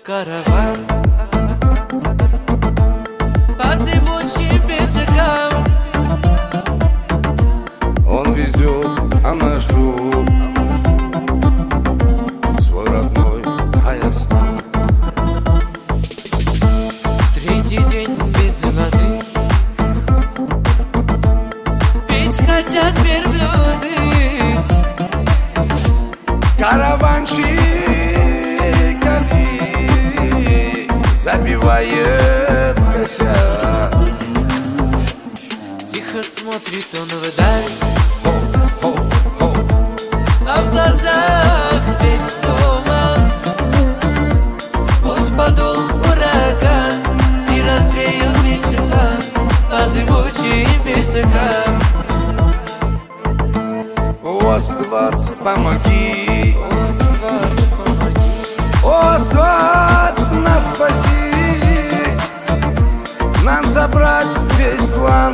караван по зыбучим пескам. Он везет Анашу, свой родной Аястан. Третий день без воды, пить хотят верблюды. Караванчик Али забивает косяк. Тихо смотрит он вдаль, а в глазах весь туман. Вот подул ураган и развеял весь план по зыбучим пескам. Оставаться помоги, оставаться нас спаси, нам забрать весь план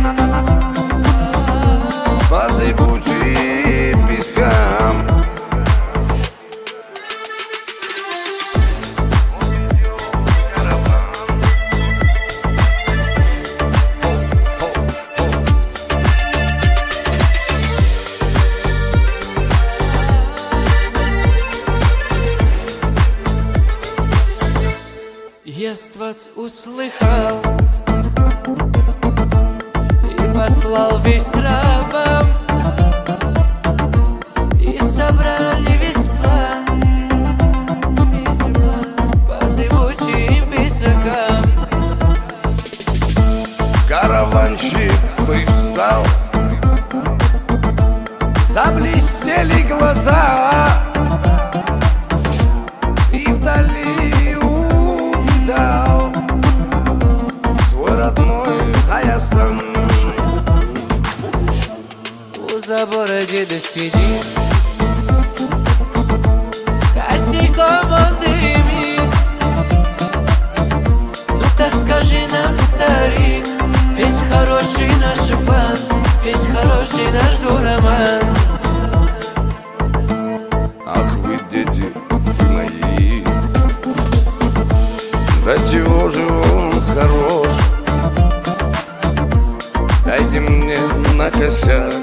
по зыбучим пескам. Ествовать услыхал и послал весь рабам, и собрали весь план по зыбучим пескам. Караванщик привстал, заблестели глаза, и вдали увидал свой родной Аястан. У забора деда сидит, косяком он дымит. Ну-ка скажи нам, старик, ведь хороший наш план, ведь хороший наш дураман. Ах вы, дети, вы мои, да чего же он хорош? Дайте мне на косяк